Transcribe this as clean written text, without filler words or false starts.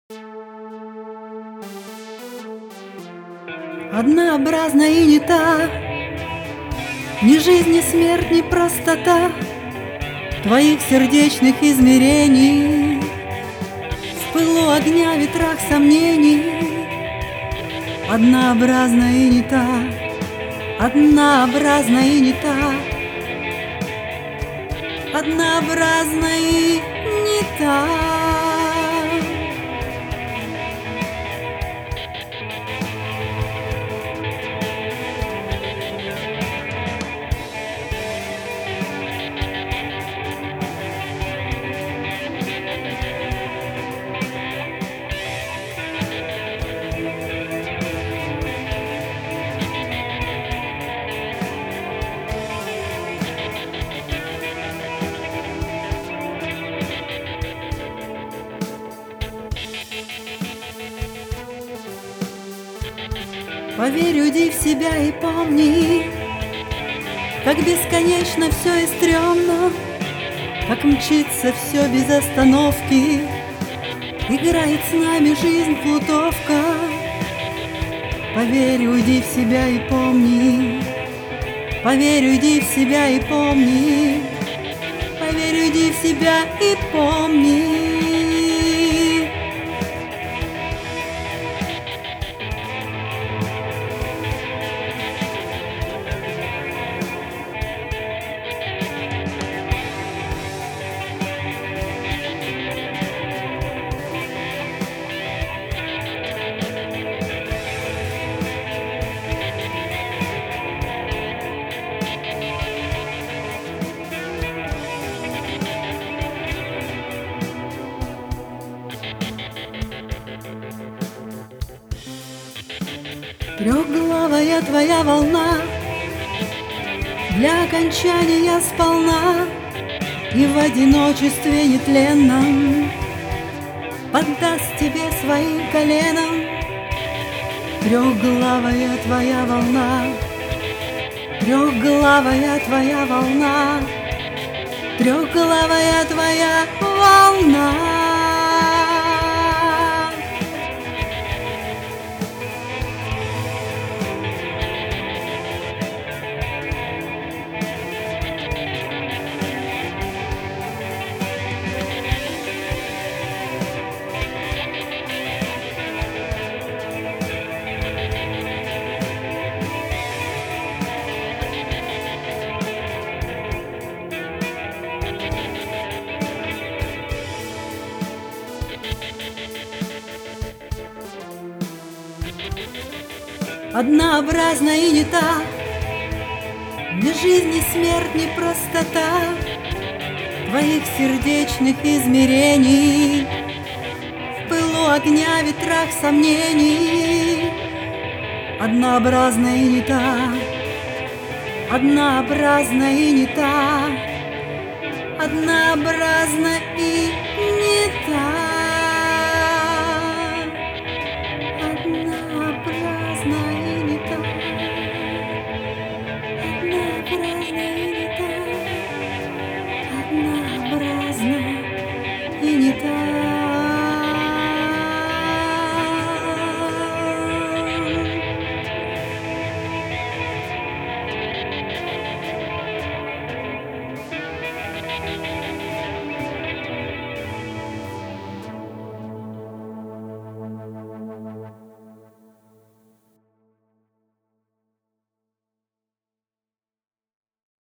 Однообразна и не та, ни жизнь, ни смерть, ни простота твоих сердечных измерений. В пылу огня, ветрах сомнений. Однообразна и не та, однообразна и не та, однообразна и не та. Поверь, уйди в себя и помни, как бесконечно все и стрёмно, как мчится все без остановки, играет с нами жизнь плутовка. Поверь, уйди в себя и помни, поверь, уйди в себя и помни, поверь, уйди в себя и помни. Трехглавая твоя волна для окончания сполна и в одиночестве нетленном поддаст тебе своим коленом. Трехглавая твоя волна, трехглавая твоя волна, трехглавая твоя волна. Однообразна и не та, ни жизнь, ни смерть, ни простота твоих сердечных измерений. В пылу огня, ветрах сомнений. Однообразна и не та, однообразна и не та, однообразна и не та.